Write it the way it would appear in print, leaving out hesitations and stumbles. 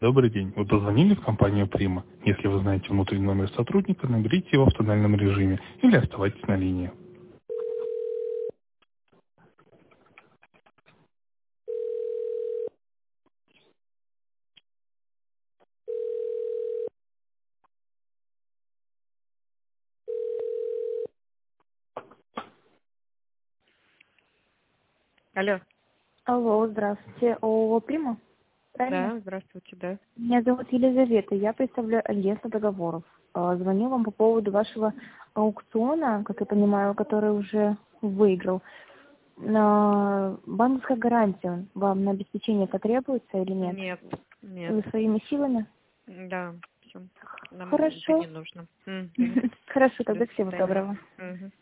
Добрый день. Вы позвонили в компанию «Прима». Если вы знаете внутренний номер сотрудника, наберите его в тональном режиме или оставайтесь на линии. Алло. Алло, здравствуйте. ООО «Прима»? Правильно? Да, здравствуйте, да. Меня зовут Елизавета, я представляю агентство договоров. Звоню вам по поводу вашего аукциона, как я понимаю, который уже выиграл. Банковская гарантия вам на обеспечение потребуется или нет? Нет, нет. Вы своими силами? Да, все. Нам это Хорошо. не нужно. Мгм. Хорошо, До тогда всего свидания. доброго. Мгм.